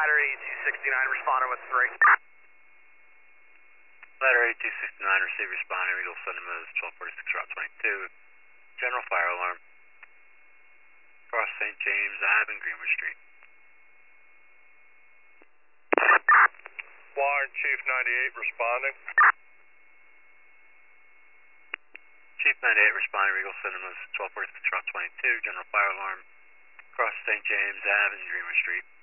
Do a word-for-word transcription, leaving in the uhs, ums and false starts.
Ladder eighty-two sixty-nine, responding with three. Ladder eighty-two sixty-nine, receive responding, Eagle Cinema is twelve forty-six, Route twenty-two. General fire alarm. Across Saint James Ave and Greenwood Street. Warren, Chief ninety-eight, responding. Chief ninety-eight, responding, Eagle Cinemas, twelve forty-six, Route twenty-two. General fire alarm. Across Saint James Ave and Greenwood Street.